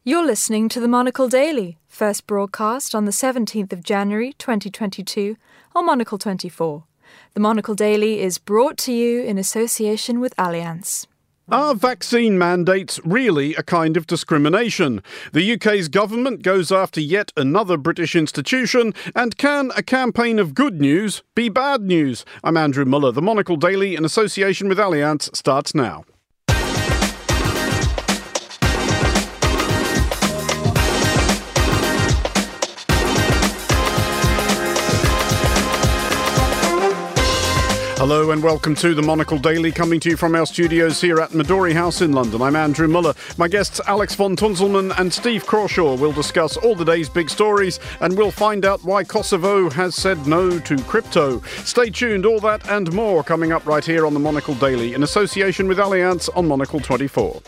You're listening to the Monocle Daily, first broadcast on the 17th of January 2022 on Monocle 24. The Monocle Daily is brought to you in association with Allianz. Are vaccine mandates really a kind of discrimination? The UK's government goes after yet another British institution, and can a campaign of good news be bad news? I'm Andrew Muller. The Monocle Daily in association with Allianz starts now. Hello and welcome to the Monocle Daily, coming to you from our studios here at Midori House in London. I'm Andrew Muller. My guests Alex von Tunzelmann and Steve Crawshaw will discuss all the day's big stories, and we'll find out why Kosovo has said no to crypto. Stay tuned, all that and more coming up right here on the Monocle Daily in association with Allianz on Monocle 24.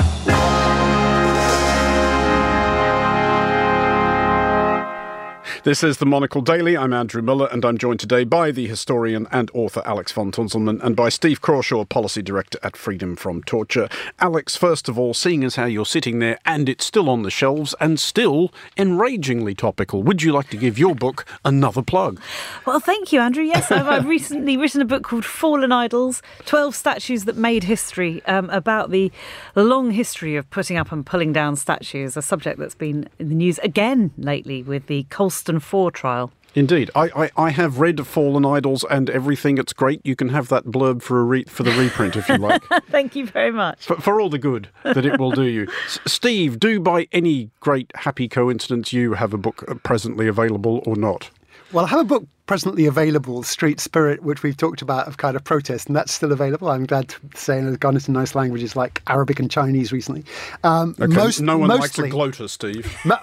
This is the Monocle Daily. I'm Andrew Muller, and I'm joined today by the historian and author Alex von Tunzelmann and by Steve Crawshaw, Policy Director at Freedom from Torture. Alex, first of all, seeing as how you're sitting there and it's still on the shelves and still enragingly topical, would you like to give your book another plug? Well, thank you, Andrew. Yes, I've recently written a book called Fallen Idols, 12 Statues That Made History, about the long history of putting up and pulling down statues, a subject that's been in the news again lately with the Colston 4 trial. Indeed. I have read Fallen Idols and everything. It's great. You can have that blurb for the reprint if you like. Thank you very much. For all the good that it will do you. Steve, do by any great happy coincidence you have a book presently available or not? Well, I have a book presently available, Street Spirit, which we've talked about, of kind of protest, and that's still available. I'm glad to say, and it's gone into nice languages like Arabic and Chinese recently. Okay. No one likes a gloater, Steve. No,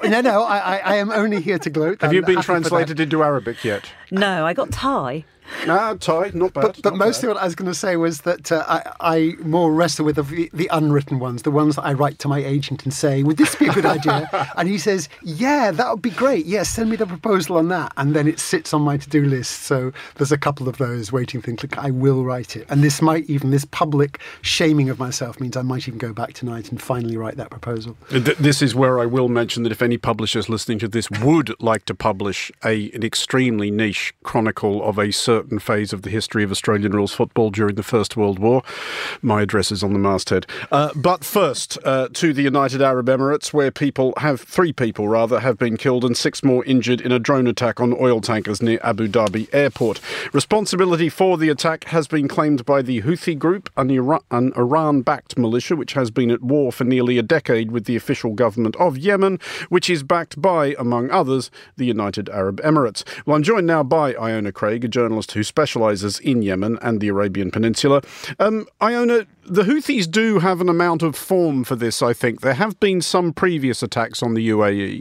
I am only here to gloat. Have you been translated into Arabic yet? No, I got Thai. Thai, not bad. But mostly what I was going to say was that I more wrestle with the unwritten ones, the ones that I write to my agent and say, would this be a good idea? And he says, yeah, that would be great. Yes, send me the proposal on that. And then it sits on my to-do list. So there's a couple of those waiting things. Like, I will write it. And this public shaming of myself means I might even go back tonight and finally write that proposal. This is where I will mention that if any publishers listening to this would like to publish an extremely niche chronicle of a certain phase of the history of Australian rules football during the First World War, my address is on the masthead. But first, to the United Arab Emirates, where three people have been killed and 6 more injured in a drone attack on oil tankers near Abu Dhabi airport. Responsibility for the attack has been claimed by the Houthi group, an Iran-backed militia which has been at war for nearly a decade with the official government of Yemen, which is backed by, among others, the United Arab Emirates. Well, I'm joined now by Iona Craig, a journalist who specialises in Yemen and the Arabian Peninsula. Iona, the Houthis do have an amount of form for this, I think. There have been some previous attacks on the UAE.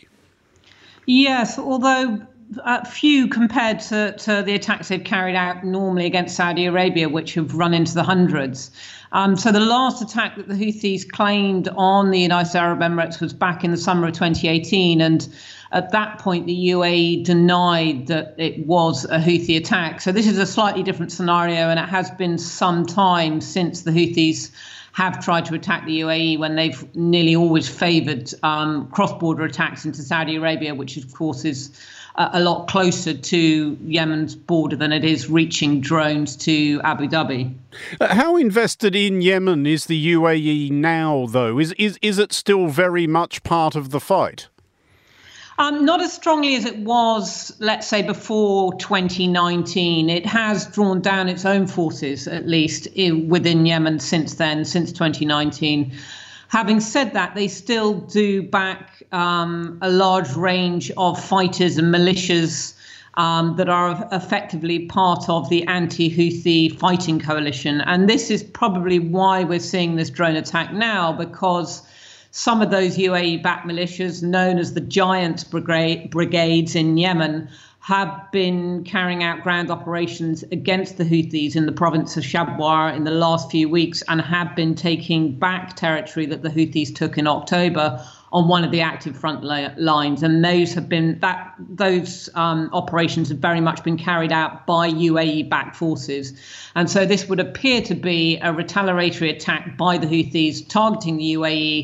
Yes, although few compared to the attacks they've carried out normally against Saudi Arabia, which have run into the hundreds. So the last attack that the Houthis claimed on the United Arab Emirates was back in the summer of 2018. And at that point, the UAE denied that it was a Houthi attack. So this is a slightly different scenario, and it has been some time since the Houthis have tried to attack the UAE, when they've nearly always favoured cross-border attacks into Saudi Arabia, which of course is a lot closer to Yemen's border than it is reaching drones to Abu Dhabi. How invested in Yemen is the UAE now, though? Is it still very much part of the fight? Not as strongly as it was, let's say, before 2019. It has drawn down its own forces, at least within Yemen since then, since 2019. Having said that, they still do back a large range of fighters and militias that are effectively part of the anti-Houthi fighting coalition. And this is probably why we're seeing this drone attack now, because some of those UAE-backed militias, known as the Giant Brigades in Yemen, have been carrying out ground operations against the Houthis in the province of Shabwar in the last few weeks, and have been taking back territory that the Houthis took in October on one of the active front lines. And those operations have very much been carried out by UAE-backed forces. And so this would appear to be a retaliatory attack by the Houthis targeting the UAE,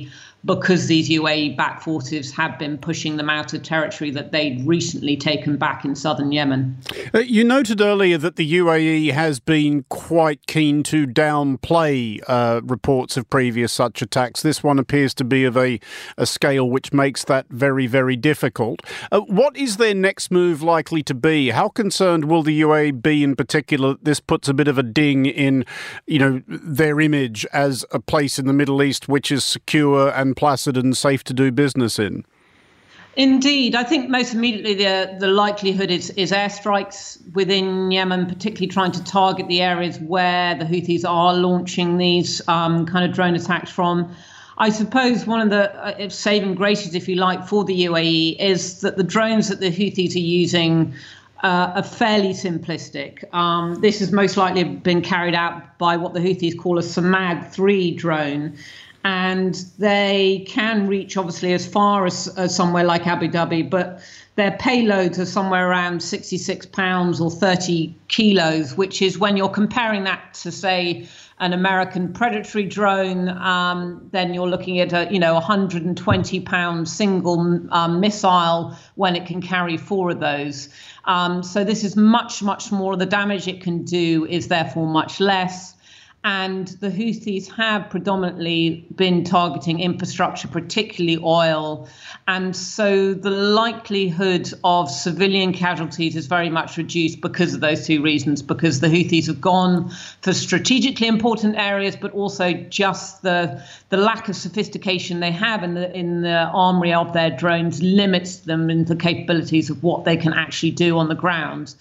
because these UAE-backed forces have been pushing them out of territory that they'd recently taken back in southern Yemen. You noted earlier that the UAE has been quite keen to downplay reports of previous such attacks. This one appears to be of a scale which makes that very, very difficult. What is their next move likely to be? How concerned will the UAE be in particular that this puts a bit of a ding in, their image as a place in the Middle East which is secure and placid and safe to do business in? Indeed. I think most immediately the likelihood is airstrikes within Yemen, particularly trying to target the areas where the Houthis are launching these kind of drone attacks from. I suppose one of the saving graces, if you like, for the UAE is that the drones that the Houthis are using are fairly simplistic. This has most likely been carried out by what the Houthis call a Samad-3 drone. And they can reach, obviously, as far as somewhere like Abu Dhabi, but their payloads are somewhere around 66 pounds or 30 kilos, which is, when you're comparing that to, say, an American predatory drone, then you're looking at a 120-pound single missile when it can carry 4 of those. So this is much, much smaller. The damage it can do is therefore much less. And the Houthis have predominantly been targeting infrastructure, particularly oil. And so the likelihood of civilian casualties is very much reduced because of those two reasons, because the Houthis have gone for strategically important areas, but also just the lack of sophistication they have in the armory of their drones limits them in the capabilities of what they can actually do on the ground.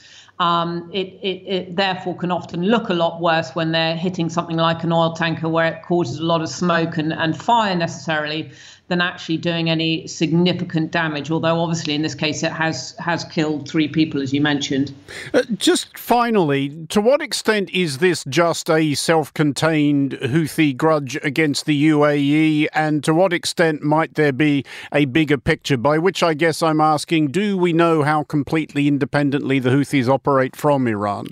It therefore can often look a lot worse when they're hitting something like an oil tanker, where it causes a lot of smoke and fire necessarily, than actually doing any significant damage. Although obviously in this case it has killed 3 people, as you mentioned. Just finally, to what extent is this just a self-contained Houthi grudge against the UAE, and to what extent might there be a bigger picture? By which I guess I'm asking, do we know how completely independently the Houthis operate from Iran?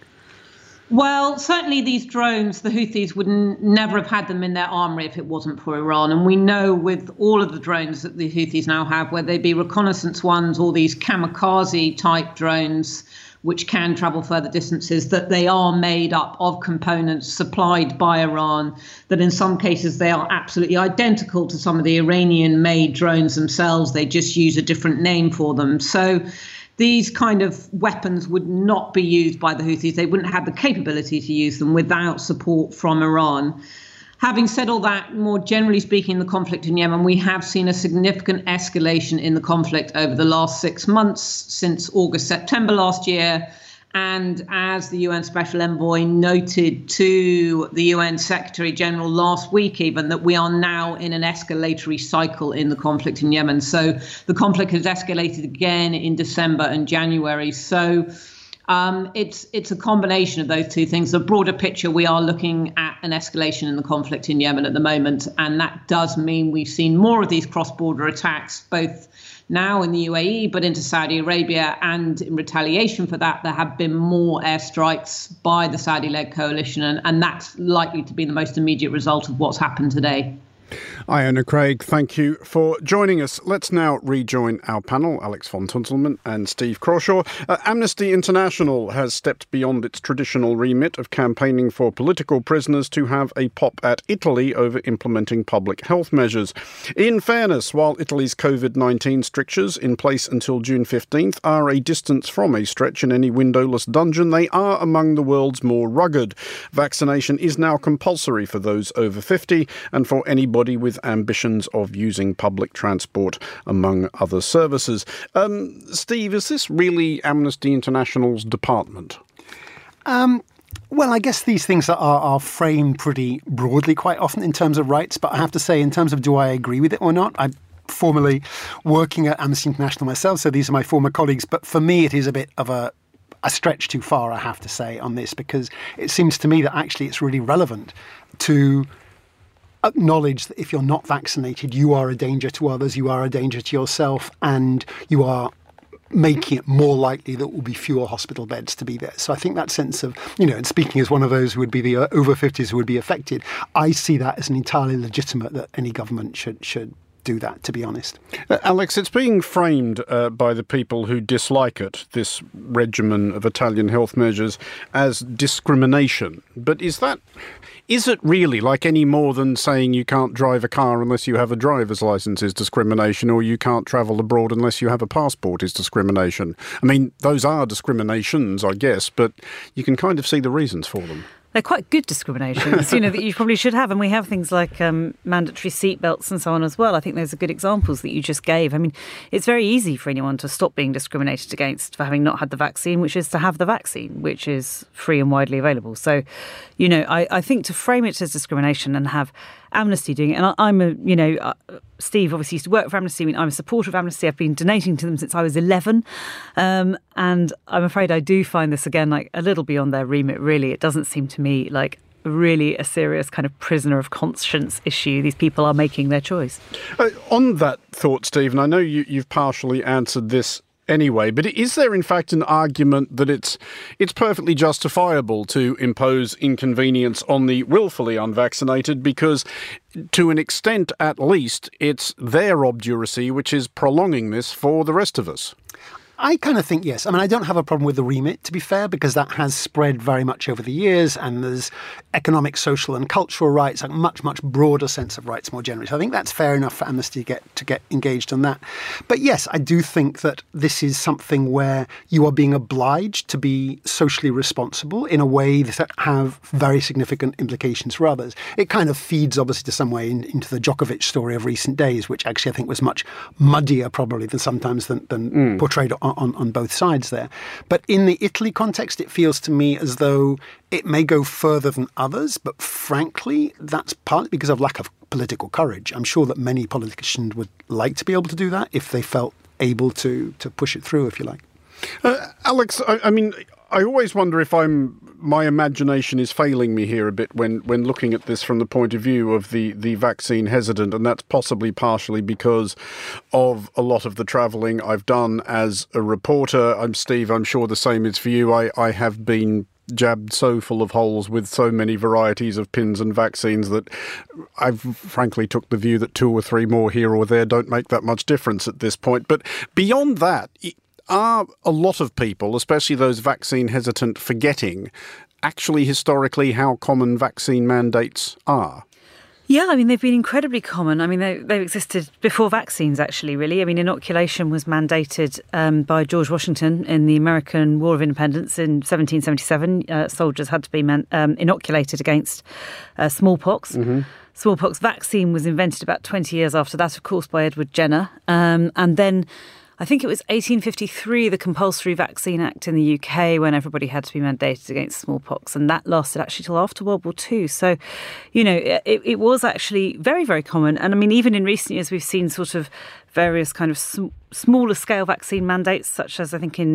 Well, certainly these drones, the Houthis would never have had them in their armory if it wasn't for Iran. And we know with all of the drones that the Houthis now have, whether they be reconnaissance ones or these kamikaze type drones, which can travel further distances, that they are made up of components supplied by Iran, that in some cases they are absolutely identical to some of the Iranian-made drones themselves. They just use a different name for them. So these kind of weapons would not be used by the Houthis. They wouldn't have the capability to use them without support from Iran. Having said all that, more generally speaking, the conflict in Yemen, we have seen a significant escalation in the conflict over the last 6 months, since August, September last year. And as the UN Special Envoy noted to the UN Secretary General last week, even, that we are now in an escalatory cycle in the conflict in Yemen. So the conflict has escalated again in December and January. So it's a combination of those two things. The broader picture, we are looking at an escalation in the conflict in Yemen at the moment. And that does mean we've seen more of these cross-border attacks, both now in the UAE, but into Saudi Arabia. And in retaliation for that, there have been more airstrikes by the Saudi-led coalition. And that's likely to be the most immediate result of what's happened today. Iona Craig, thank you for joining us. Let's now rejoin our panel, Alex von Tunzelman and Steve Crawshaw. Amnesty International has stepped beyond its traditional remit of campaigning for political prisoners to have a pop at Italy over implementing public health measures. In fairness, while Italy's COVID-19 strictures, in place until June 15th, are a distance from a stretch in any windowless dungeon, they are among the world's more rugged. Vaccination is now compulsory for those over 50 and for anybody with ambitions of using public transport, among other services. Steve, is this really Amnesty International's department? Well, I guess these things are framed pretty broadly quite often in terms of rights, but I have to say, in terms of do I agree with it or not, I'm formerly working at Amnesty International myself, so these are my former colleagues, but for me it is a bit of a stretch too far, I have to say, on this, because it seems to me that actually it's really relevant to acknowledge that if you're not vaccinated, you are a danger to others, you are a danger to yourself, and you are making it more likely that there will be fewer hospital beds to be there. So I think that sense of, and speaking as one of those who would be the over 50s who would be affected, I see that as an entirely legitimate that any government should do that, to be honest. Alex, it's being framed by the people who dislike it, this regimen of Italian health measures, as discrimination. But is it really like any more than saying you can't drive a car unless you have a driver's licence is discrimination, or you can't travel abroad unless you have a passport is discrimination? I mean, those are discriminations, I guess, but you can kind of see the reasons for them. They're quite good discriminations, that you probably should have. And we have things like mandatory seatbelts and so on as well. I think those are good examples that you just gave. I mean, it's very easy for anyone to stop being discriminated against for having not had the vaccine, which is to have the vaccine, which is free and widely available. So, I think to frame it as discrimination and have Amnesty doing it, and I'm Steve obviously used to work for Amnesty. I mean, I'm a supporter of Amnesty. I've been donating to them since I was 11. And I'm afraid I do find this, again, like a little beyond their remit, really. It doesn't seem to me like really a serious kind of prisoner of conscience issue. These people are making their choice. On that thought, Stephen, I know you've partially answered this anyway, but is there in fact an argument that it's perfectly justifiable to impose inconvenience on the willfully unvaccinated because, to an extent at least, it's their obduracy which is prolonging this for the rest of us? I kind of think yes. I mean, I don't have a problem with the remit, to be fair, because that has spread very much over the years, and there's economic, social and cultural rights, a much, much broader sense of rights more generally. So I think that's fair enough for Amnesty to get engaged on that. But yes, I do think that this is something where you are being obliged to be socially responsible in a way that have very significant implications for others. It kind of feeds, obviously, to some way into the Djokovic story of recent days, which actually I think was much muddier probably than portrayed on both sides there. But in the Italy context, it feels to me as though it may go further than others, but frankly, that's partly because of lack of political courage. I'm sure that many politicians would like to be able to do that if they felt able to push it through, if you like. Alex, I mean, I always wonder if my imagination is failing me here a bit when looking at this from the point of view of the vaccine hesitant, and that's possibly partially because of a lot of the travelling I've done as a reporter. Steve, I'm sure the same is for you. I have been jabbed so full of holes with so many varieties of pins and vaccines that I've frankly took the view that 2 or 3 more here or there don't make that much difference at this point. But beyond that, are a lot of people, especially those vaccine hesitant, forgetting actually historically how common vaccine mandates are? Yeah, I mean, they've been incredibly common. I mean, they've existed before vaccines, actually, really. I mean, inoculation was mandated by George Washington in the American War of Independence in 1777. Soldiers had to be inoculated against smallpox. Mm-hmm. Smallpox vaccine was invented about 20 years after that, of course, by Edward Jenner. And then I think it was 1853, the Compulsory Vaccine Act in the UK, when everybody had to be mandated against smallpox. And that lasted actually till after World War II. So, it was actually very, very common. And I mean, even in recent years, we've seen sort of various kind of smaller scale vaccine mandates, such as I think in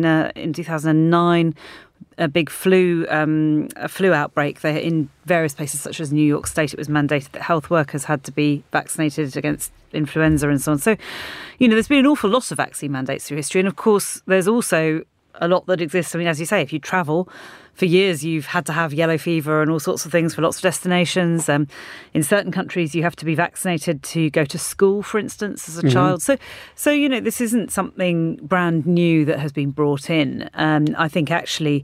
2009, a big flu outbreak there in various places, such as New York State. It was mandated that health workers had to be vaccinated against influenza and so on. So, there's been an awful lot of vaccine mandates through history. And of course, there's also a lot that exists. I mean, as you say, if you travel, for years you've had to have yellow fever and all sorts of things for lots of destinations. In certain countries, you have to be vaccinated to go to school, for instance, as a child. So this isn't something brand new that has been brought in. I think actually,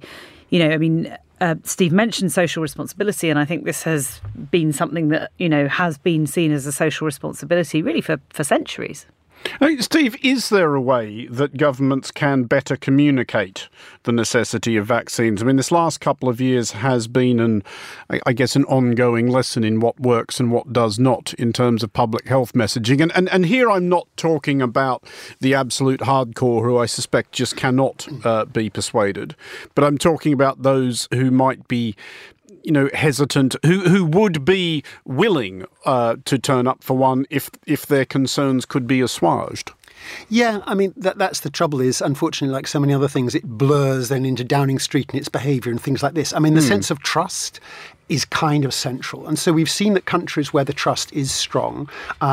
Steve mentioned social responsibility, and I think this has been something that, has been seen as a social responsibility really for centuries. Steve, is there a way that governments can better communicate the necessity of vaccines? I mean, this last couple of years has been an ongoing lesson in what works and what does not in terms of public health messaging. And here I'm not talking about the absolute hardcore who I suspect just cannot be persuaded, but I'm talking about those who might be hesitant, who would be willing to turn up for one if their concerns could be assuaged. Yeah, I mean, that's the trouble is, unfortunately, like so many other things, it blurs then into Downing Street and its behaviour and things like this. I mean, the sense of trust is kind of central. And so we've seen that countries where the trust is strong,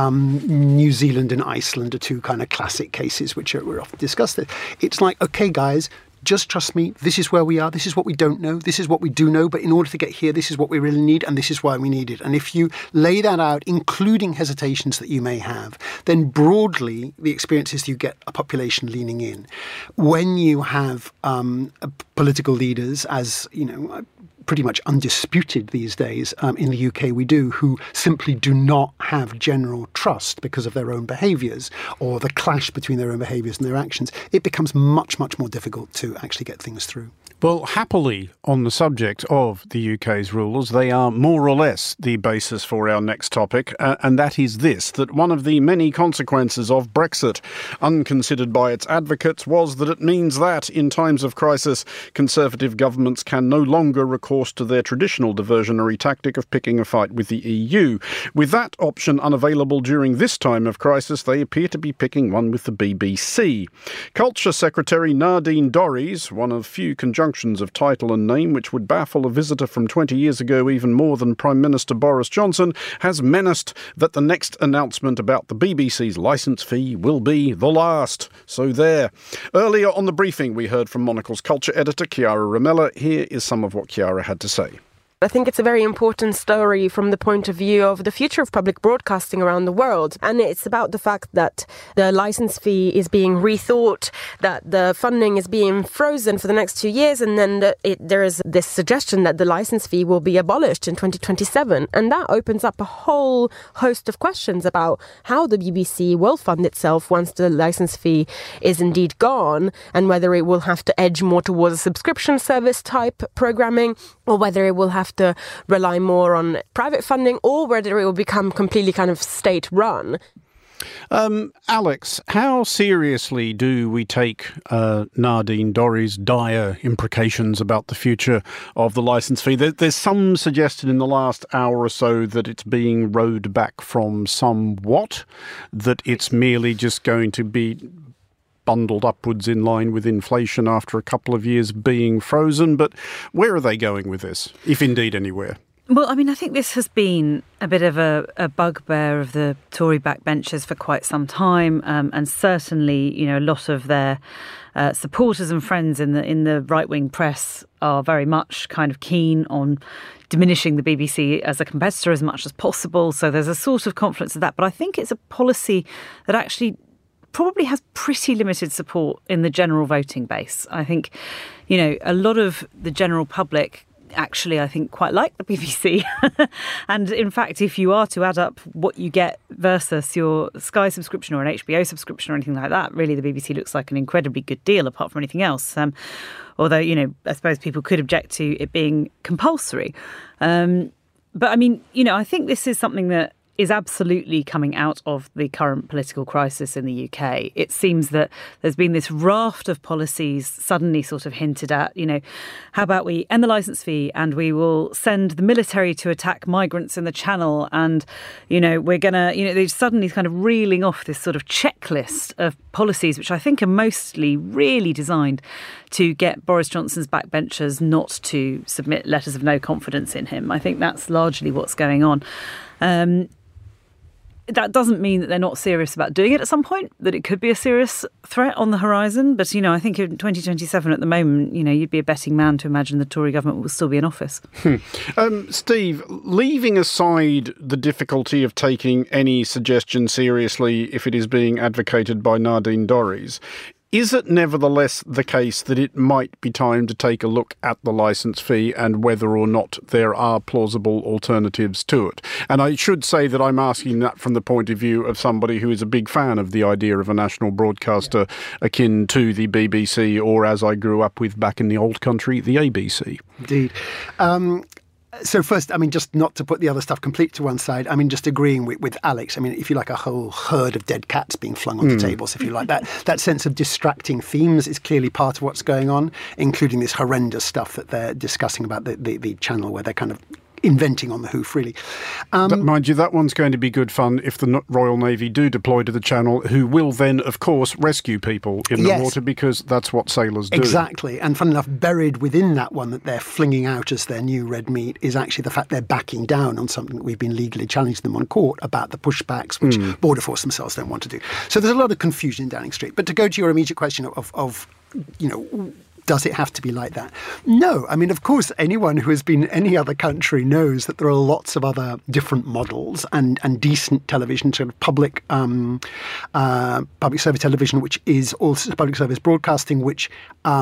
New Zealand and Iceland are two kind of classic cases which are often discussed. It's like, OK, guys, just trust me. This is where we are. This is what we don't know. This is what we do know. But in order to get here, this is what we really need. And this is why we need it. And if you lay that out, including hesitations that you may have, then broadly, the experience is you get a population leaning in. When you have political leaders, as, you know, pretty much undisputed these days in the UK we do, who simply do not have general trust because of their own behaviours or the clash between their own behaviours and their actions, it becomes much, much more difficult to actually get things through. Well, happily, on the subject of the UK's rulers, they are more or less the basis for our next topic, and that is this, that one of the many consequences of Brexit, unconsidered by its advocates, was that it means that, in times of crisis, Conservative governments can no longer recourse to their traditional diversionary tactic of picking a fight with the EU. With that option unavailable during this time of crisis, they appear to be picking one with the BBC. Culture Secretary Nadine Dorries, one of few conjunctions of title and name which would baffle a visitor from 20 years ago even more than Prime Minister Boris Johnson, has menaced that the next announcement about the BBC's licence fee will be the last. So there. Earlier on the briefing, we heard from Monocle's culture editor, Chiara Ramella. Here is some of what Chiara had to say. I think it's a very important story from the point of view of the future of public broadcasting around the world. And it's about the fact that the license fee is being rethought, that the funding is being frozen for the next 2 years, and then there is this suggestion that the license fee will be abolished in 2027. And that opens up a whole host of questions about how the BBC will fund itself once the license fee is indeed gone, and whether it will have to edge more towards a subscription service type programming, or whether it will have to rely more on private funding, or whether it will become completely kind of state-run. Alex, how seriously do we take Nadine Dorries' dire imprecations about the future of the licence fee? There's some suggestion in the last hour or so that it's being rowed back from somewhat, that it's merely just going to be bundled upwards in line with inflation after a couple of years being frozen. But where are they going with this, if indeed anywhere? Well, I mean, I think this has been a bit of a bugbear of the Tory backbenchers for quite some time, and certainly, you know, a lot of their supporters and friends in the right-wing press are very much kind of keen on diminishing the BBC as a competitor as much as possible. So there's a sort of confluence of that. But I think it's a policy that actually probably has pretty limited support in the general voting base. I think, you know, a lot of the general public actually, I think, quite like the BBC. And in fact, if you are to add up what you get versus your Sky subscription or an HBO subscription or anything like that, really the BBC looks like an incredibly good deal apart from anything else. Although, you know, I suppose people could object to it being compulsory. But I mean, you know, I think this is something that is absolutely coming out of the current political crisis in the UK. It seems that there's been this raft of policies suddenly sort of hinted at, you know, how about we end the licence fee and we will send the military to attack migrants in the Channel, and, you know, we're going to, you know, they're suddenly kind of reeling off this sort of checklist of policies which I think are mostly really designed to get Boris Johnson's backbenchers not to submit letters of no confidence in him. I think that's largely what's going on. That doesn't mean that they're not serious about doing it at some point, that it could be a serious threat on the horizon. But, you know, I think in 2027 at the moment, you know, you'd be a betting man to imagine the Tory government will still be in office. Steve, leaving aside the difficulty of taking any suggestion seriously if it is being advocated by Nadine Dorries, is it nevertheless the case that it might be time to take a look at the licence fee and whether or not there are plausible alternatives to it? And I should say that I'm asking that from the point of view of somebody who is a big fan of the idea of a national broadcaster akin to the BBC, or as I grew up with back in the old country, the ABC. Indeed. So first, I mean, just not to put the other stuff completely to one side, I mean, just agreeing with Alex. I mean, if you like, a whole herd of dead cats being flung onto tables, if you like, that sense of distracting themes is clearly part of what's going on, including this horrendous stuff that they're discussing about the Channel, where they're kind of inventing on the hoof, really. Mind you, that one's going to be good fun if the Royal Navy do deploy to the Channel, who will then, of course, rescue people in the water, because that's what sailors do. Exactly. And fun enough, buried within that one that they're flinging out as their new red meat is actually the fact they're backing down on something that we've been legally challenging them on court about, the pushbacks, which Border Force themselves don't want to do. So there's a lot of confusion in Downing Street. But to go to your immediate question of does it have to be like that? No. I mean, of course, anyone who has been in any other country knows that there are lots of other different models and decent television, sort of public service television, which is also public service broadcasting, which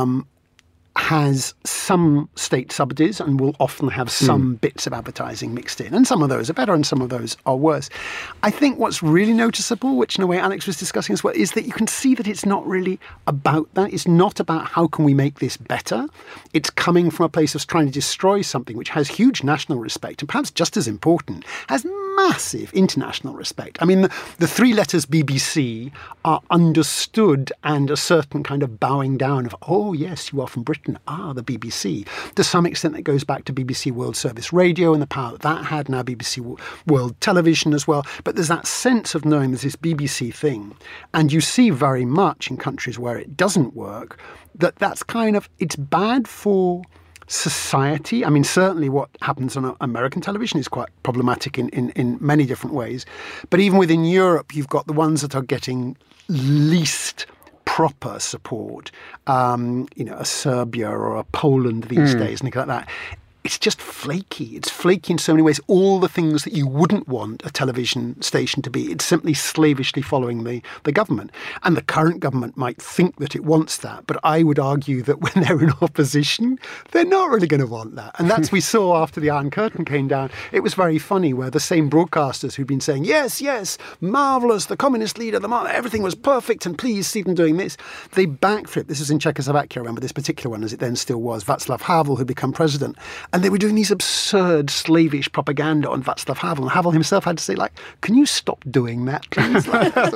has some state subsidies and will often have some bits of advertising mixed in. And some of those are better and some of those are worse. I think what's really noticeable, which in a way Alex was discussing as well, is that you can see that it's not really about that. It's not about how can we make this better. It's coming from a place of trying to destroy something which has huge national respect and perhaps just as important, has massive international respect. I mean, the three letters BBC are understood, and a certain kind of bowing down of, oh, yes, you are from Britain. The BBC. To some extent, that goes back to BBC World Service Radio and the power that had, now BBC World Television as well. But there's that sense of knowing there's this BBC thing. And you see very much in countries where it doesn't work, that's kind of, it's bad for society. I mean, certainly what happens on American television is quite problematic in many different ways. But even within Europe, you've got the ones that are getting least proper support, a Serbia or a Poland these days, and things like that. It's just flaky. It's flaky in so many ways. All the things that you wouldn't want a television station to be. It's simply slavishly following the government. And the current government might think that it wants that, but I would argue that when they're in opposition, they're not really going to want that. And that's we saw after the Iron Curtain came down. It was very funny where the same broadcasters who'd been saying, yes, marvellous, the communist leader, everything was perfect, and please see them doing this. They backflipped. This was in Czechoslovakia, I remember this particular one, as it then still was. Václav Havel, who'd become president. And they were doing these absurd slavish propaganda on Václav Havel. And Havel himself had to say, can you stop doing that, please?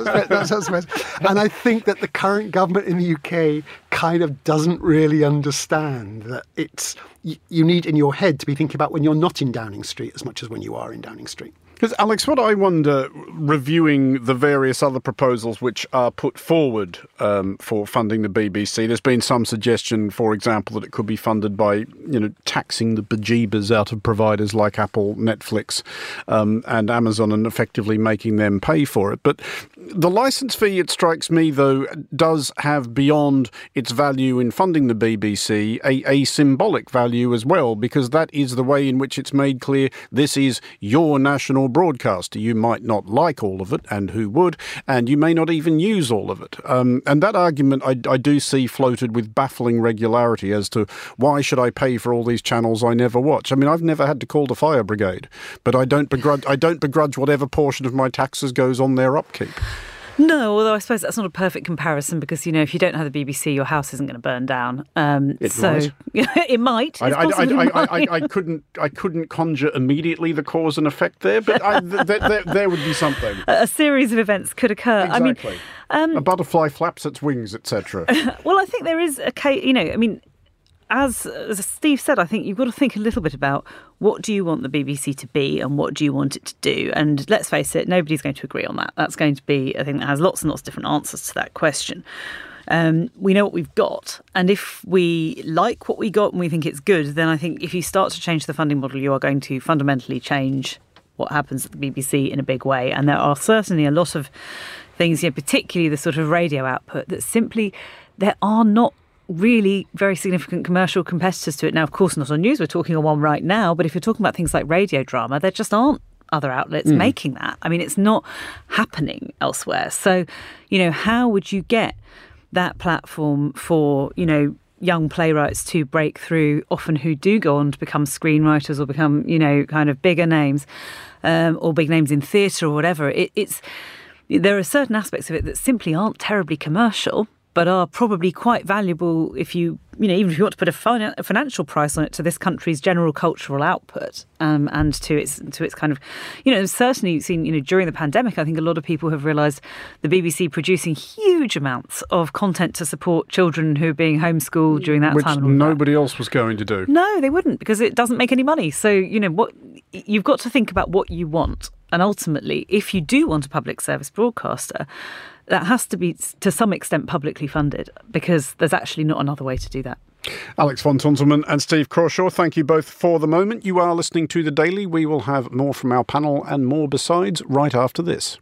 And I think that the current government in the UK kind of doesn't really understand that it's you need in your head to be thinking about when you're not in Downing Street as much as when you are in Downing Street. Because, Alex, what I wonder, reviewing the various other proposals which are put forward for funding the BBC, there's been some suggestion, for example, that it could be funded by, taxing the bejeebers out of providers like Apple, Netflix and Amazon, and effectively making them pay for it. But the licence fee, it strikes me, though, does have, beyond its value in funding the BBC, a symbolic value as well, because that is the way in which it's made clear this is your national broadcaster. You might not like all of it, and who would, and you may not even use all of it. And that argument I do see floated with baffling regularity as to why should I pay for all these channels I never watch. I mean, I've never had to call the fire brigade, but I don't begrudge whatever portion of my taxes goes on their upkeep. No, although I suppose that's not a perfect comparison because, if you don't have the BBC, your house isn't going to burn down. It might. I couldn't conjure immediately the cause and effect there, but there would be something. A series of events could occur. Exactly. A butterfly flaps its wings, etc. Well, I think there is a case, as Steve said, I think you've got to think a little bit about what do you want the BBC to be and what do you want it to do? And let's face it, nobody's going to agree on that. That's going to be a thing that has lots and lots of different answers to that question. We know what we've got. And if we like what we got and we think it's good, then I think if you start to change the funding model, you are going to fundamentally change what happens at the BBC in a big way. And there are certainly a lot of things, particularly the sort of radio output, that simply there are not really very significant commercial competitors to it. Now, of course, not on news, we're talking on one right now, but if you're talking about things like radio drama, there just aren't other outlets making that. I mean, it's not happening elsewhere. So, how would you get that platform for, young playwrights to break through, often who do go on to become screenwriters or become, kind of bigger names or big names in theatre or whatever? There are certain aspects of it that simply aren't terribly commercial, but are probably quite valuable if you, even if you want to put a financial price on it, to this country's general cultural output and to its kind of, certainly seen, during the pandemic, I think a lot of people have realised the BBC producing huge amounts of content to support children who are being homeschooled during that time. Which nobody else was going to do. No, they wouldn't, because it doesn't make any money. So, you've got to think about what you want. And ultimately, if you do want a public service broadcaster, that has to be, to some extent, publicly funded, because there's actually not another way to do that. Alex von Tunzelmann and Steve Crawshaw, thank you both for the moment. You are listening to The Daily. We will have more from our panel and more besides right after this.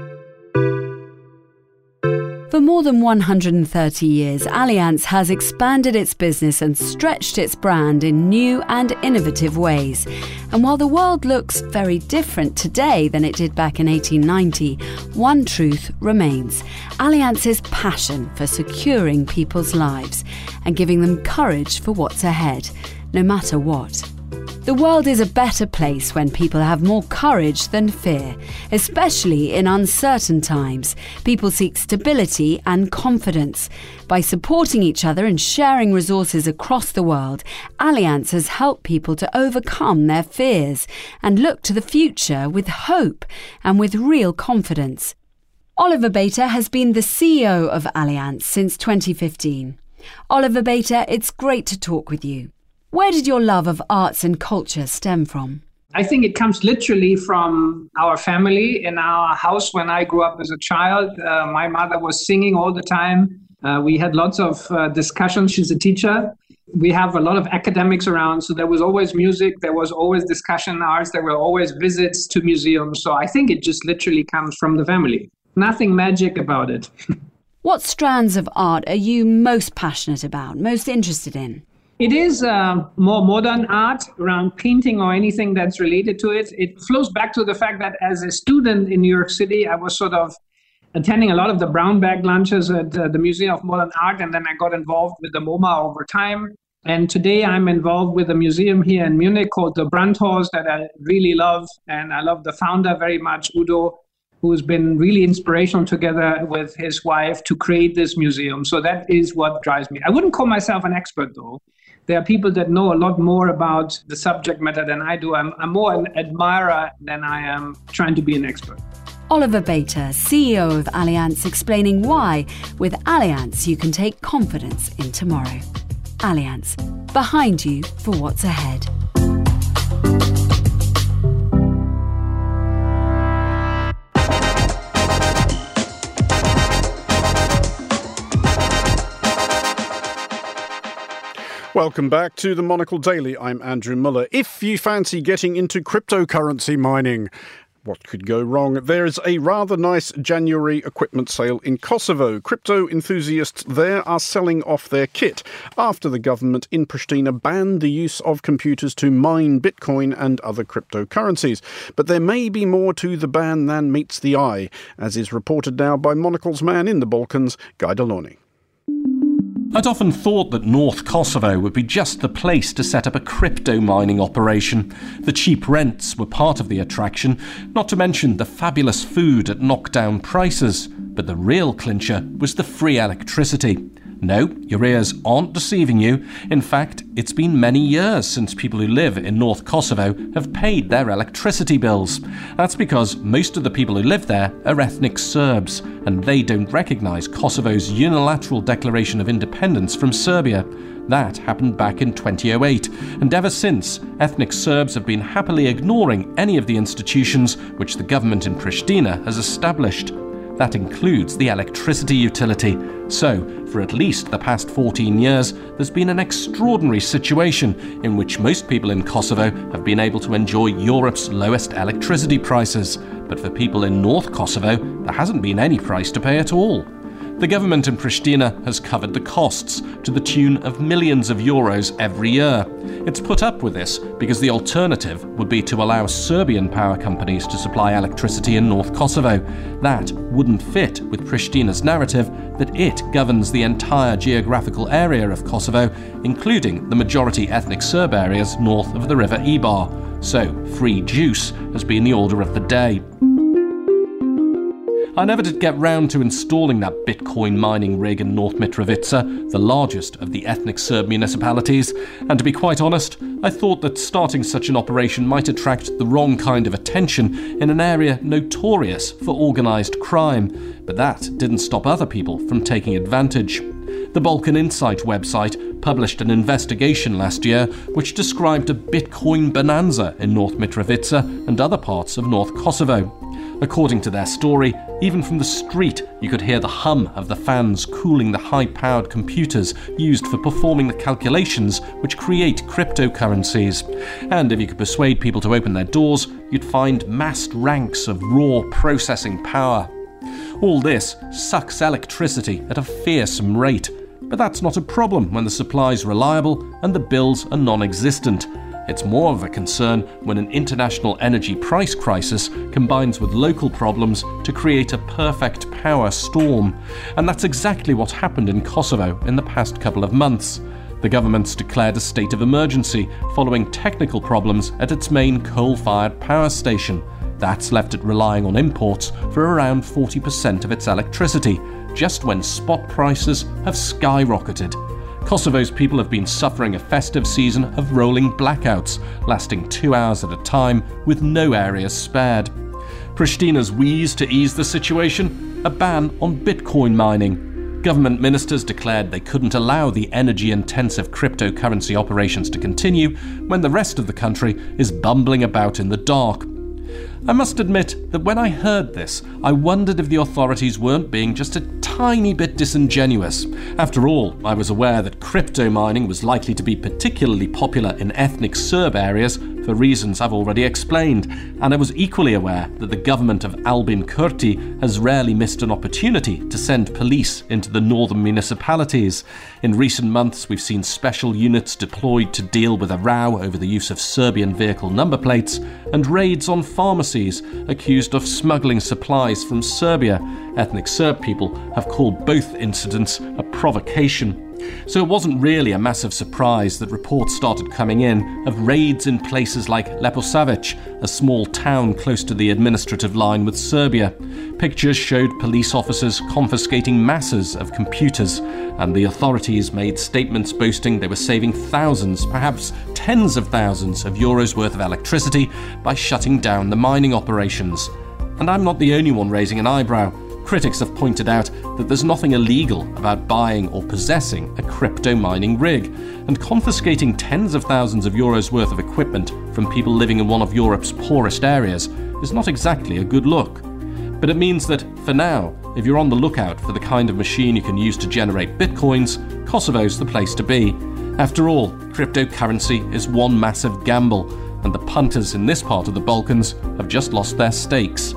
For more than 130 years, Allianz has expanded its business and stretched its brand in new and innovative ways. And while the world looks very different today than it did back in 1890, one truth remains: Allianz's passion for securing people's lives and giving them courage for what's ahead, no matter what. The world is a better place when people have more courage than fear, especially in uncertain times. People seek stability and confidence. By supporting each other and sharing resources across the world, Allianz has helped people to overcome their fears and look to the future with hope and with real confidence. Oliver Bäte has been the CEO of Allianz since 2015. Oliver Bäte, it's great to talk with you. Where did your love of arts and culture stem from? I think it comes literally from our family. In our house, when I grew up as a child, my mother was singing all the time. We had lots of discussions. She's a teacher. We have a lot of academics around, so there was always music, there was always discussion hours, there were always visits to museums. So I think it just literally comes from the family. Nothing magic about it. What strands of art are you most passionate about, most interested in? It is more modern art around painting or anything that's related to it. It flows back to the fact that as a student in New York City, I was sort of attending a lot of the brown bag lunches at the Museum of Modern Art, and then I got involved with the MoMA over time. And today I'm involved with a museum here in Munich called the Brandhaus that I really love. And I love the founder very much, Udo, who's been really inspirational together with his wife to create this museum. So that is what drives me. I wouldn't call myself an expert, though. There are people that know a lot more about the subject matter than I do. I'm more an admirer than I am trying to be an expert. Oliver Bäte, CEO of Allianz, explaining why, with Allianz, you can take confidence in tomorrow. Allianz, behind you for what's ahead. Welcome back to the Monocle Daily. I'm Andrew Muller. If you fancy getting into cryptocurrency mining, what could go wrong? There is a rather nice January equipment sale in Kosovo. Crypto enthusiasts there are selling off their kit after the government in Pristina banned the use of computers to mine Bitcoin and other cryptocurrencies. But there may be more to the ban than meets the eye, as is reported now by Monocle's man in the Balkans, Guy Delorny. I'd often thought that North Kosovo would be just the place to set up a crypto mining operation. The cheap rents were part of the attraction, not to mention the fabulous food at knockdown prices. But the real clincher was the free electricity. No, your ears aren't deceiving you. In fact, it's been many years since people who live in North Kosovo have paid their electricity bills. That's because most of the people who live there are ethnic Serbs, and they don't recognise Kosovo's unilateral declaration of independence from Serbia. That happened back in 2008, and ever since, ethnic Serbs have been happily ignoring any of the institutions which the government in Pristina has established. That includes the electricity utility. So, for at least the past 14 years, there's been an extraordinary situation in which most people in Kosovo have been able to enjoy Europe's lowest electricity prices. But for people in North Kosovo, there hasn't been any price to pay at all. The government in Pristina has covered the costs to the tune of millions of euros every year. It's put up with this because the alternative would be to allow Serbian power companies to supply electricity in North Kosovo. That wouldn't fit with Pristina's narrative that it governs the entire geographical area of Kosovo, including the majority ethnic Serb areas north of the river Ibar. So, free juice has been the order of the day. I never did get round to installing that Bitcoin mining rig in North Mitrovica, the largest of the ethnic Serb municipalities, and to be quite honest, I thought that starting such an operation might attract the wrong kind of attention in an area notorious for organised crime, but that didn't stop other people from taking advantage. The Balkan Insight website published an investigation last year which described a Bitcoin bonanza in North Mitrovica and other parts of North Kosovo. According to their story, even from the street you could hear the hum of the fans cooling the high-powered computers used for performing the calculations which create cryptocurrencies. And if you could persuade people to open their doors, you'd find massed ranks of raw processing power. All this sucks electricity at a fearsome rate, but that's not a problem when the supply's reliable and the bills are non-existent. It's more of a concern when an international energy price crisis combines with local problems to create a perfect power storm. And that's exactly what happened in Kosovo in the past couple of months. The government's declared a state of emergency following technical problems at its main coal-fired power station. That's left it relying on imports for around 40% of its electricity, just when spot prices have skyrocketed. Kosovo's people have been suffering a festive season of rolling blackouts, lasting 2 hours at a time, with no areas spared. Prishtina's wheeze to ease the situation? A ban on Bitcoin mining. Government ministers declared they couldn't allow the energy-intensive cryptocurrency operations to continue when the rest of the country is bumbling about in the dark. I must admit that when I heard this, I wondered if the authorities weren't being just a tiny bit disingenuous. After all, I was aware that crypto mining was likely to be particularly popular in ethnic Serb areas for reasons I've already explained, and I was equally aware that the government of Albin Kurti has rarely missed an opportunity to send police into the northern municipalities. In recent months, we've seen special units deployed to deal with a row over the use of Serbian vehicle number plates and raids on pharmacies accused of smuggling supplies from Serbia. Ethnic Serb people have called both incidents a provocation. So it wasn't really a massive surprise that reports started coming in of raids in places like Leposavić, a small town close to the administrative line with Serbia. Pictures showed police officers confiscating masses of computers, and the authorities made statements boasting they were saving thousands, perhaps tens of thousands of euros worth of electricity by shutting down the mining operations. And I'm not the only one raising an eyebrow. Critics have pointed out that there's nothing illegal about buying or possessing a crypto mining rig, and confiscating tens of thousands of euros worth of equipment from people living in one of Europe's poorest areas is not exactly a good look. But it means that, for now, if you're on the lookout for the kind of machine you can use to generate bitcoins, Kosovo's the place to be. After all, cryptocurrency is one massive gamble, and the punters in this part of the Balkans have just lost their stakes.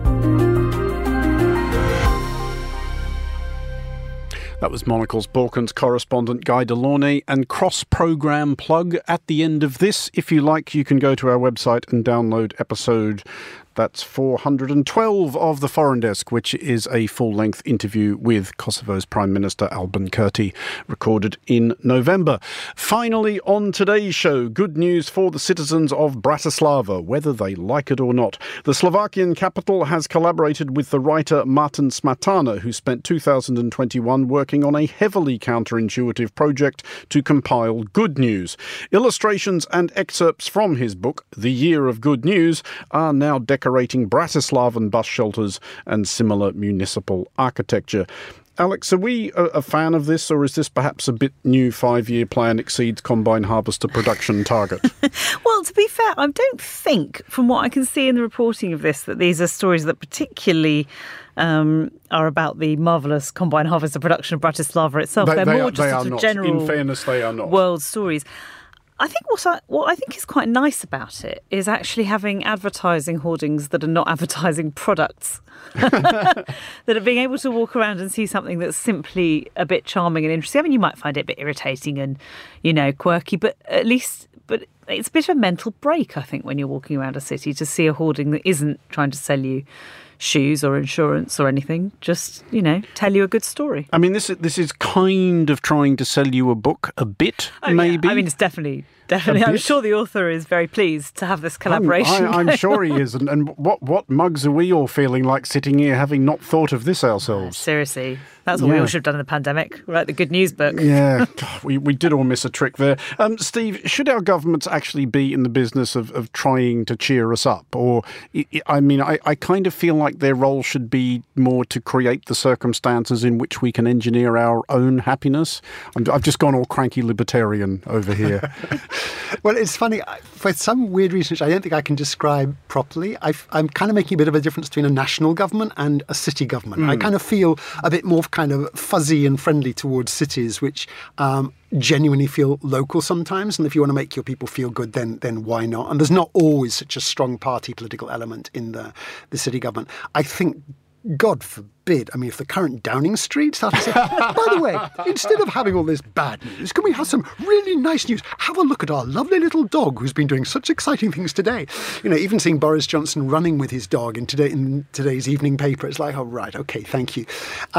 That was Monocle's Balkans correspondent Guy Delaunay, and cross-programme plug at the end of this. If you like, you can go to our website and download episode That's 412 of The Foreign Desk, which is a full-length interview with Kosovo's Prime Minister Albin Kurti, recorded in November. Finally, on today's show, good news for the citizens of Bratislava, whether they like it or not. The Slovakian capital has collaborated with the writer Martin Smatana, who spent 2021 working on a heavily counterintuitive project to compile good news. Illustrations and excerpts from his book, The Year of Good News, are now decorating Bratislavan bus shelters and similar municipal architecture. Alex, are we a fan of this, or is this perhaps a bit new 5-year plan exceeds combine harvester production target? Well, to be fair, I don't think, from what I can see in the reporting of this, that these are stories that particularly are about the marvellous combine harvester production of Bratislava itself. They're more just sort of general, in fairness, they are not. World stories. I think what I think is quite nice about it is actually having advertising hoardings that are not advertising products. That are being able to walk around and see something that's simply a bit charming and interesting. I mean, you might find it a bit irritating and, quirky, but it's a bit of a mental break, I think, when you're walking around a city to see a hoarding that isn't trying to sell you shoes or insurance or anything, just, tell you a good story. I mean, this is kind of trying to sell you a book a bit, maybe. Yeah. I mean, it's definitely Definitely. I'm sure the author is very pleased to have this collaboration. I'm sure he is. And what mugs are we all feeling like sitting here having not thought of this ourselves? Seriously. That's what we all should have done in the pandemic. Write the good news book. Yeah, God, we did all miss a trick there. Steve, should our governments actually be in the business of trying to cheer us up? Or, I kind of feel like their role should be more to create the circumstances in which we can engineer our own happiness. I've just gone all cranky libertarian over here. Well, it's funny. For some weird reason, which I don't think I can describe properly, I'm kind of making a bit of a difference between a national government and a city government. I kind of feel a bit more kind of fuzzy and friendly towards cities, which genuinely feel local sometimes. And if you want to make your people feel good, then why not? And there's not always such a strong party political element in the city government. I think, God forbid, if the current Downing Street started to say, by the way, instead of having all this bad news, can we have some really nice news? Have a look at our lovely little dog who's been doing such exciting things today. Even seeing Boris Johnson running with his dog in today's evening paper, it's like, oh, right, okay, thank you.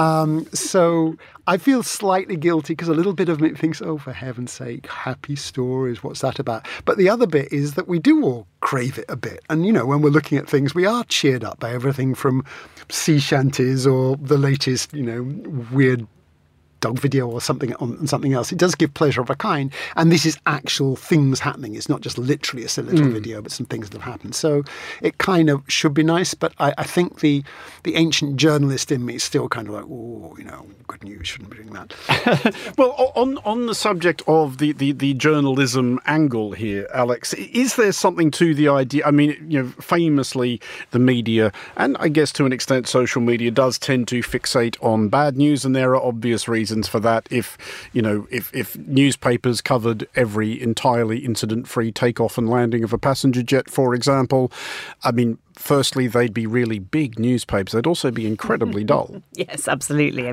So I feel slightly guilty because a little bit of me thinks, oh, for heaven's sake, happy stories, what's that about? But the other bit is that we do all crave it a bit. And, when we're looking at things, we are cheered up by everything from sea shanties or the latest, weird dog video or something else. It does give pleasure of a kind. And this is actual things happening. It's not just literally a silly little video, but some things that have happened. So it kind of should be nice. But I think the ancient journalist in me is still kind of like, oh, good news, shouldn't be doing that. Well, on the subject of the journalism angle here, Alex, is there something to the idea? Famously, the media, and I guess to an extent social media, does tend to fixate on bad news, and there are obvious reasons for that. If newspapers covered every entirely incident-free takeoff and landing of a passenger jet, for example, firstly, they'd be really big newspapers. They'd also be incredibly dull. Yes, absolutely.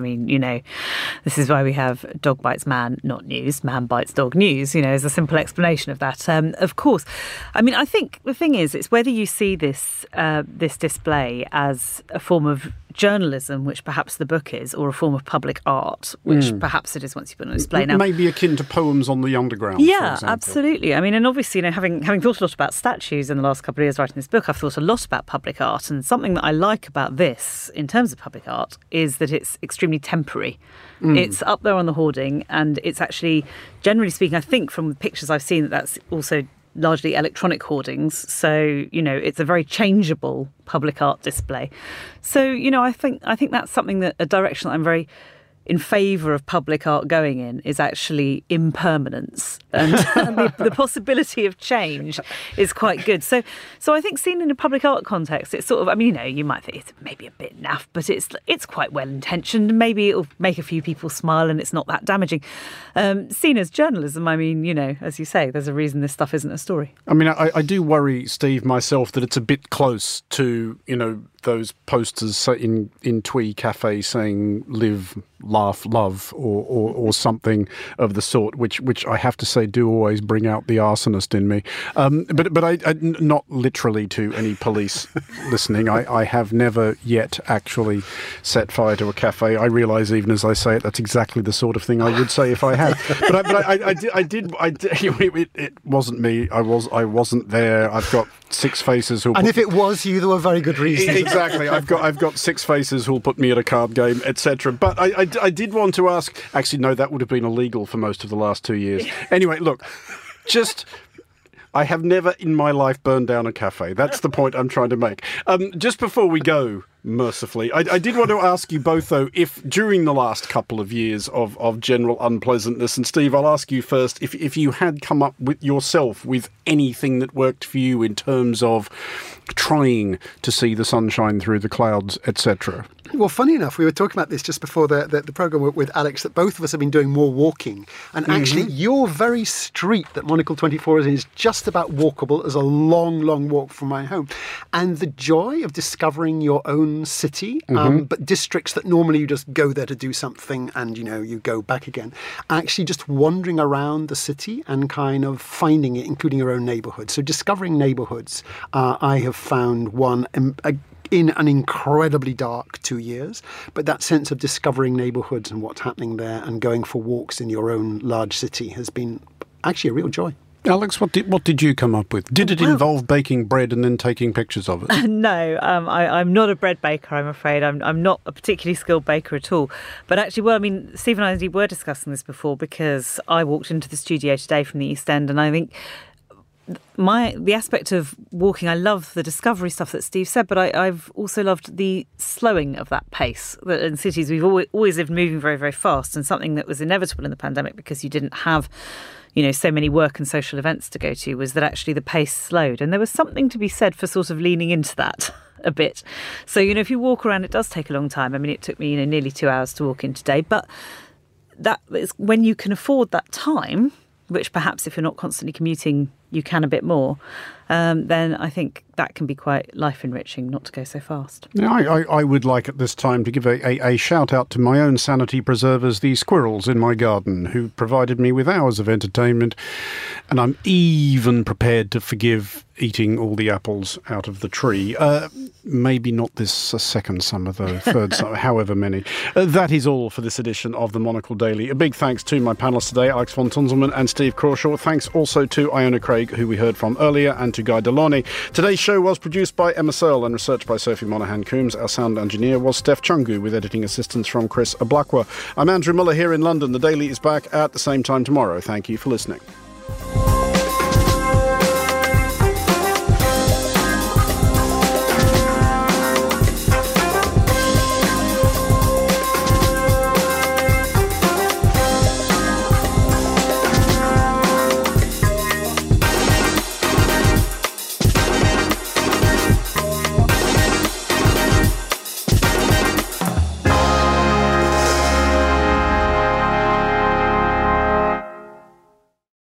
This is why we have dog bites man, not news. Man bites dog news, is a simple explanation of that. Of course. I think the thing is, it's whether you see this display as a form of journalism, which perhaps the book is, or a form of public art, which perhaps it is once you put it on display. Now, maybe akin to Poems on the Underground. Yeah, absolutely. And obviously, having thought a lot about statues in the last couple of years writing this book, I've thought a lot about public art. And something that I like about this, in terms of public art, is that it's extremely temporary. It's up there on the hoarding, and it's actually, generally speaking, I think from the pictures I've seen, that's also largely electronic hoardings. So, it's a very changeable public art display. So, I think that's something a direction that I'm very in favour of public art going in is actually impermanence, and the possibility of change is quite good. So I think seen in a public art context, it's sort of, you might think it's maybe a bit naff, but it's quite well intentioned, and maybe it'll make a few people smile, and it's not that damaging. Seen as journalism, as you say, there's a reason this stuff isn't a story. I do worry, Steve, myself, that it's a bit close to, those posters in Twee Cafe saying "Live, Laugh, Love" or something of the sort, which I have to say do always bring out the arsonist in me. But I not literally to any police listening. I have never yet actually set fire to a cafe. I realise even as I say it, that's exactly the sort of thing I would say if I had. But I did. It wasn't me. I wasn't there. I've got six faces who. And if it was you, there were very good reasons. Exactly. I've got six faces who'll put me at a card game, etc. But I did want to ask. Actually, no, that would have been illegal for most of the last 2 years. Anyway, look, I have never in my life burned down a cafe. That's the point I'm trying to make. Just before we go, mercifully, I did want to ask you both, though, if during the last couple of years of general unpleasantness, and Steve, I'll ask you first, if you had come up with yourself with anything that worked for you in terms of trying to see the sunshine through the clouds, etc. Well, funny enough, we were talking about this just before the programme with Alex, that both of us have been doing more walking. And actually, your very street that Monocle 24 is in is just about walkable. As a long, long walk from my home. And the joy of discovering your own city, but districts that normally you just go there to do something and, you go back again. Actually just wandering around the city and kind of finding it, including your own neighbourhood. So discovering neighbourhoods, I have found one in an incredibly dark 2 years, but that sense of discovering neighbourhoods and what's happening there and going for walks in your own large city has been actually a real joy. Alex, what did you come up with? Did it involve baking bread and then taking pictures of it? No, I'm not a bread baker, I'm afraid. I'm not a particularly skilled baker at all. But actually, Steve and I indeed were discussing this before, because I walked into the studio today from the East End, and I think the aspect of walking, I love the discovery stuff that Steve said, but I've also loved the slowing of that pace. That in cities, we've always lived moving very, very fast, and something that was inevitable in the pandemic because you didn't have so many work and social events to go to, was that actually the pace slowed. And there was something to be said for sort of leaning into that a bit. So, if you walk around, it does take a long time. I mean, it took me, nearly 2 hours to walk in today. But that is when you can afford that time, which perhaps if you're not constantly commuting, you can a bit more, then I think that can be quite life-enriching not to go so fast. Yeah, I would like at this time to give a shout-out to my own sanity preservers, the squirrels in my garden, who provided me with hours of entertainment, and I'm even prepared to forgive eating all the apples out of the tree. Maybe not this second summer, though, third summer, however many. That is all for this edition of the Monocle Daily. A big thanks to my panellists today, Alex von Tunzelmann and Steve Crawshaw. Thanks also to Iona Craig, who we heard from earlier, and to Guy Delorney. Today's show was produced by Emma Searle and researched by Sophie Monaghan-Coombs. Our sound engineer was Steph Chungu, with editing assistance from Chris Ablakwa. I'm Andrew Muller here in London. The Daily is back at the same time tomorrow. Thank you for listening.